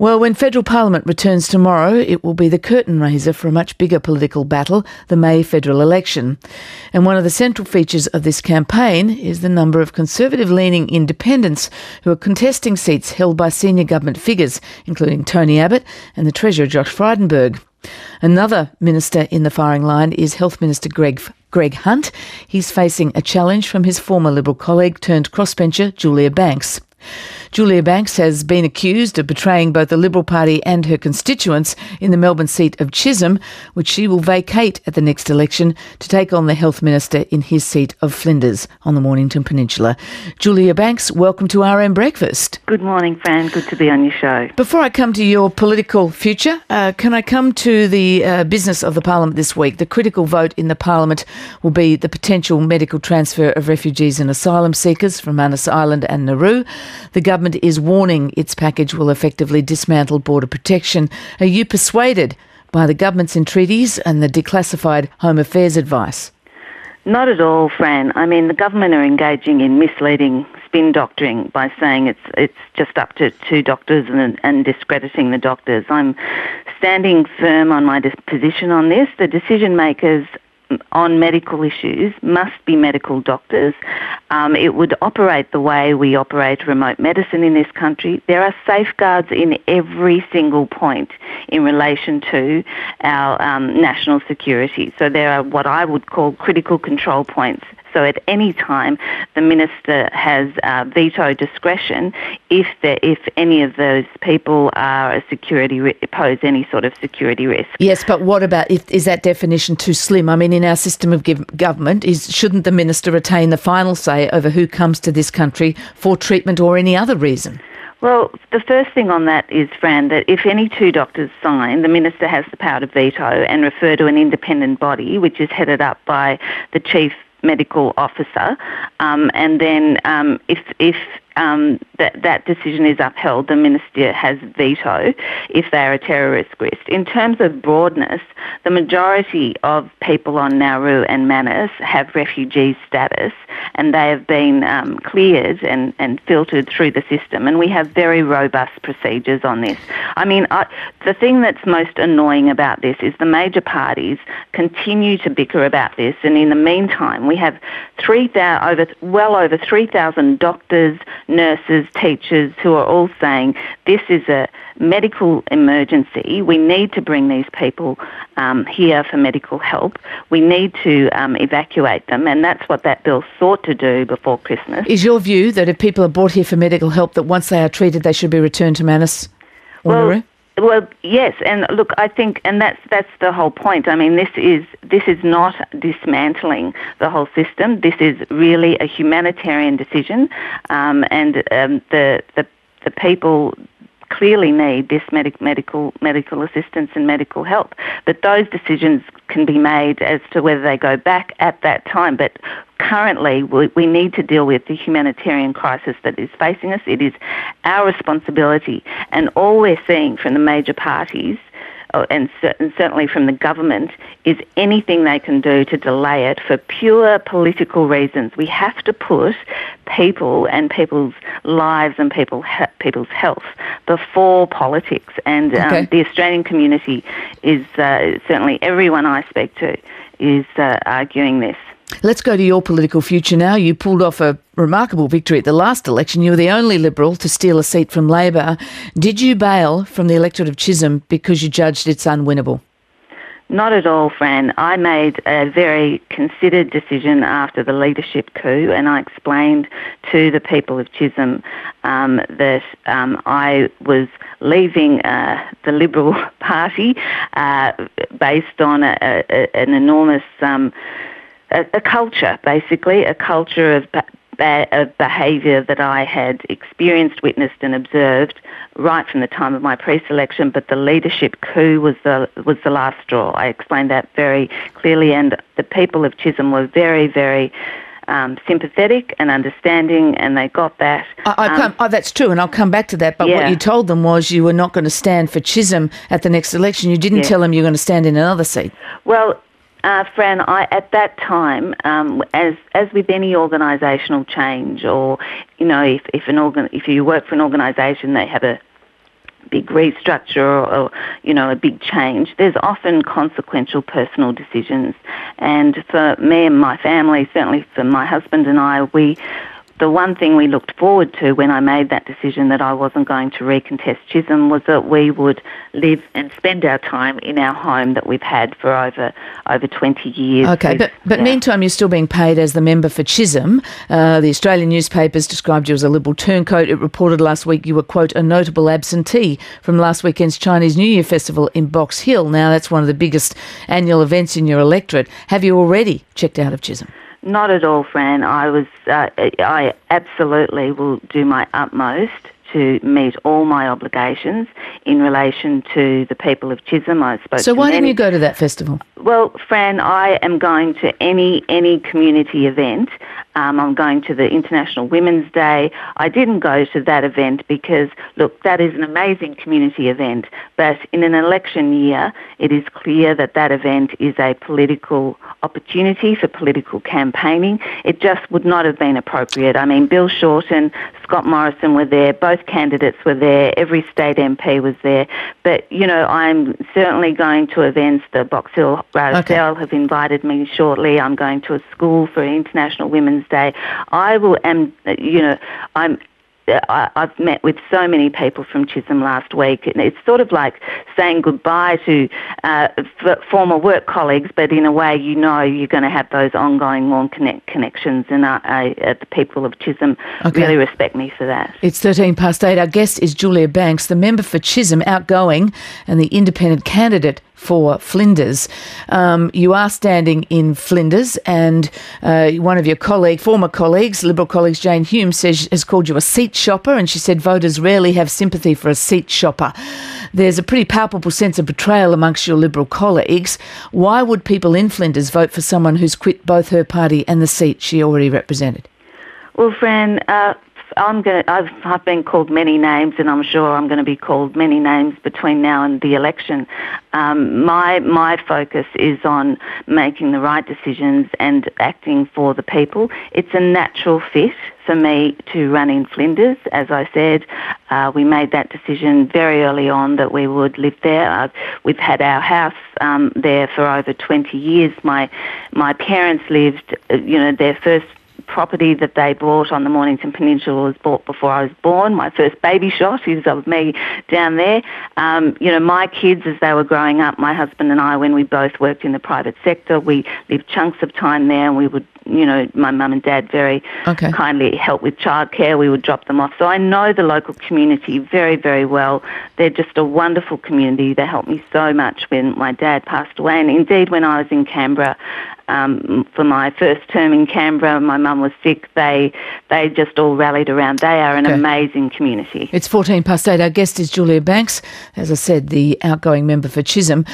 Well, when federal parliament returns tomorrow, it will be the curtain raiser for a much bigger political battle, the May federal election. And one of the central features of this campaign is the number of conservative-leaning independents who are contesting seats held by senior government figures, including Tony Abbott and the Treasurer Josh Frydenberg. Another minister in the firing line is Health Minister Greg Hunt. He's facing a challenge from his former Liberal colleague turned crossbencher Julia Banks. Julia Banks has been accused of betraying both the Liberal Party and her constituents in the Melbourne seat of Chisholm, which she will vacate at the next election to take on the Health Minister in his seat of Flinders on the Mornington Peninsula. Julia Banks, welcome to RM Breakfast. Good morning, Fran. Good to be on your show. Before I come to your political future, can I come to the business of the Parliament this week? The critical vote in the Parliament will be the potential medical transfer of refugees and asylum seekers from Manus Island and Nauru. The government is warning its package will effectively dismantle border protection. Are you persuaded by the government's entreaties and the declassified Home Affairs advice? Not at all, Fran. I mean, the government are engaging in misleading spin doctoring by saying it's just up to two doctors and discrediting the doctors. I'm standing firm on my position on this. The decision makers on medical issues must be medical doctors. It would operate the way we operate remote medicine in this country. There are safeguards in every single point in relation to our national security. So there are what I would call critical control points. So at any time, the minister has veto discretion if any of those people are pose any sort of security risk. Yes, but what about is that definition too slim? I mean, in our system of government, shouldn't the minister retain the final say over who comes to this country for treatment or any other reason? Well, the first thing on that is, Fran, that if any two doctors sign, the minister has the power to veto and refer to an independent body, which is headed up by the chief medical officer, and then if that decision is upheld, the minister has veto if they are a terrorist risk. In terms of broadness, the majority of people on Nauru and Manus have refugee status, and they have been cleared and filtered through the system, and we have very robust procedures on this. I mean, the thing that's most annoying about this is the major parties continue to bicker about this, and in the meantime, we have well over 3,000 doctors, nurses, teachers who are all saying this is a medical emergency. We need to bring these people here for medical help. We need to evacuate them, and that's what that bill sought to do before Christmas. Is your view that if people are brought here for medical help, that once they are treated, they should be returned to Manus or Nauru? Well, yes, and look, I think, and that's the whole point. I mean, this is not dismantling the whole system. This is really a humanitarian decision, and the people clearly need this medical assistance and medical help. But those decisions can be made as to whether they go back at that time. But currently, we need to deal with the humanitarian crisis that is facing us. It is our responsibility, and all we're seeing from the major parties and certainly from the government is anything they can do to delay it for pure political reasons. We have to put people and people's lives and people's health before politics. And the Australian community is certainly everyone I speak to is arguing this. Let's go to your political future now. You pulled off a remarkable victory at the last election. You were the only Liberal to steal a seat from Labor. Did you bail from the electorate of Chisholm because you judged it's unwinnable? Not at all, Fran. I made a very considered decision after the leadership coup, and I explained to the people of Chisholm that I was leaving the Liberal Party based on an enormous a culture, basically, a culture of behaviour that I had experienced, witnessed and observed right from the time of my pre-selection, but the leadership coup was the last straw. I explained that very clearly, and the people of Chisholm were very, very sympathetic and understanding, and they got that. That's true, and I'll come back to that, but what you told them was you were not going to stand for Chisholm at the next election. You didn't tell them you were going to stand in another seat. Well, Fran, at that time, as with any organisational change, or if you work for an organisation, they have a big restructure or a big change, there's often consequential personal decisions. And for me and my family, certainly for my husband and I, the one thing we looked forward to when I made that decision that I wasn't going to recontest Chisholm was that we would live and spend our time in our home that we've had for over 20 years. Okay, but meantime you're still being paid as the member for Chisholm. The Australian newspapers described you as a Liberal turncoat. It reported last week you were, quote, a notable absentee from last weekend's Chinese New Year Festival in Box Hill. Now, that's one of the biggest annual events in your electorate. Have you already checked out of Chisholm? Not at all, Fran. I absolutely will do my utmost to meet all my obligations in relation to the people of Chisholm. So why didn't you go to that festival? Well, Fran, I am going to any community event. I'm going to the International Women's Day. I didn't go to that event because, look, that is an amazing community event, but in an election year, it is clear that that event is a political opportunity for political campaigning. It just would not have been appropriate. I mean, Bill Shorten, Scott Morrison were there, both candidates were there, every state MP was there, but, I'm certainly going to events. The Box Hill Rosedale have invited me shortly. I'm going to a school for International Women's Day. I've met with so many people from Chisholm last week, and it's sort of like saying goodbye to former work colleagues, but in a way you're going to have those ongoing warm connections, and the people of Chisholm really respect me for that. It's 8:13. Our guest is Julia Banks, the member for Chisholm, outgoing, and the independent candidate for Flinders. You are standing in Flinders, and one of your former colleagues, Liberal colleagues, Jane Hume, has called you a seat shopper, and she said voters rarely have sympathy for a seat shopper. There's a pretty palpable sense of betrayal amongst your Liberal colleagues. Why would people in Flinders vote for someone who's quit both her party and the seat she already represented? Well, Fran, I've been called many names, and I'm sure I'm going to be called many names between now and the election. My focus is on making the right decisions and acting for the people. It's a natural fit for me to run in Flinders. As I said, we made that decision very early on that we would live there. We've had our house there for over 20 years. My parents lived, their first property that they bought on the Mornington Peninsula was bought before I was born. My first baby shot is of me down there. My kids, as they were growing up, my husband and I, when we both worked in the private sector, we lived chunks of time there, and we would, my mum and dad very kindly help with childcare. We would drop them off. So I know the local community very, very well. They're just a wonderful community. They helped me so much when my dad passed away. And indeed, when I was in Canberra, for my first term in Canberra, my mum was sick. They just all rallied around. They are an amazing community. It's 8:14. Our guest is Julia Banks, as I said, the outgoing member for Chisholm.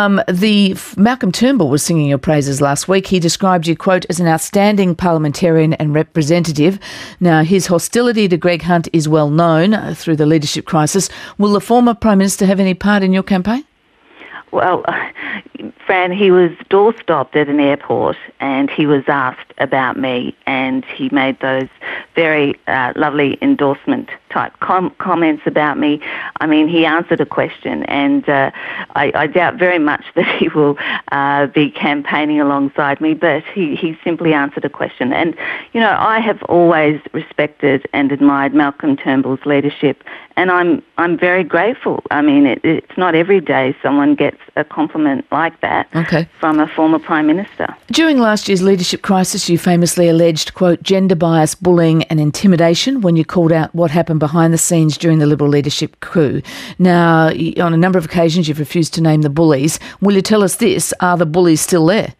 Malcolm Turnbull was singing your praises last week. He described you, quote, as an outstanding parliamentarian and representative. Now, his hostility to Greg Hunt is well known through the leadership crisis. Will the former Prime Minister have any part in your campaign? Well, Fran, he was door-stopped at an airport, and he was asked about me, and he made those very lovely endorsement-type comments about me. I mean, he answered a question, and I doubt very much that he will be campaigning alongside me, but he simply answered a question. And, I have always respected and admired Malcolm Turnbull's leadership, and I'm very grateful. I mean, it's not every day someone gets a compliment like that from a former Prime Minister. During last year's leadership crisis, you famously alleged, quote, gender bias, bullying and intimidation when you called out what happened behind the scenes during the Liberal leadership coup. Now, on a number of occasions, you've refused to name the bullies. Will you tell us this? Are the bullies still there?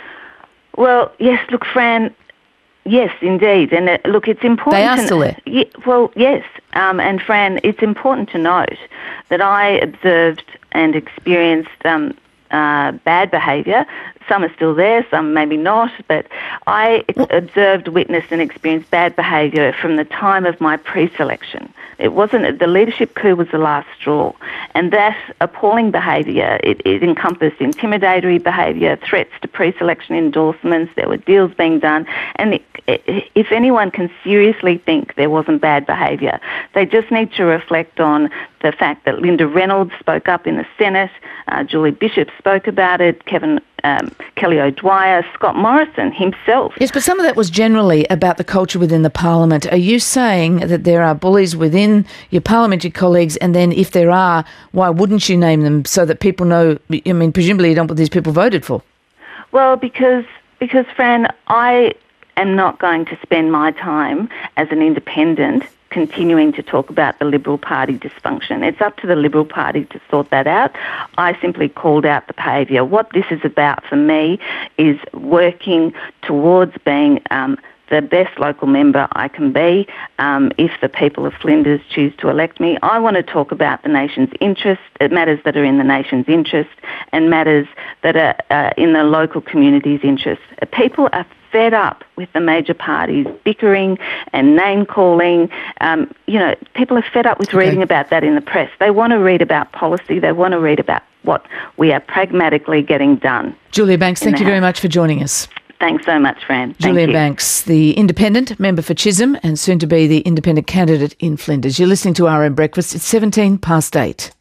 Well, yes, look, Fran, yes, indeed. And look, it's important. They are still there? Well, yes. And Fran, it's important to note that I observed and experienced bad behaviour, Some are still there, some maybe not, but I observed, witnessed and experienced bad behaviour from the time of my pre-selection. It wasn't, the leadership coup was the last straw. And that appalling behaviour, it encompassed intimidatory behaviour, threats to pre-selection endorsements, there were deals being done. And if anyone can seriously think there wasn't bad behaviour, they just need to reflect on the fact that Linda Reynolds spoke up in the Senate, Julie Bishop spoke about it, Kelly O'Dwyer, Scott Morrison himself. Yes, but some of that was generally about the culture within the parliament. Are you saying that there are bullies within your parliamentary colleagues, and then if there are, why wouldn't you name them so that people know? I mean, presumably you don't know what these people voted for. Well, because Fran, I am not going to spend my time as an independent continuing to talk about the Liberal Party dysfunction. It's up to the Liberal Party to sort that out. I simply called out the behaviour. What this is about for me is working towards being the best local member I can be if the people of Flinders choose to elect me. I want to talk about the nation's interest, matters that are in the nation's interest and matters that are in the local community's interest. People are fed up with the major parties bickering and name-calling. People are fed up with reading about that in the press. They want to read about policy. They want to read about what we are pragmatically getting done. Julia Banks, thank you very much for joining us. Thanks so much, Fran. Julia Banks, the independent member for Chisholm and soon to be the independent candidate in Flinders. You're listening to RM Breakfast. It's 8:17.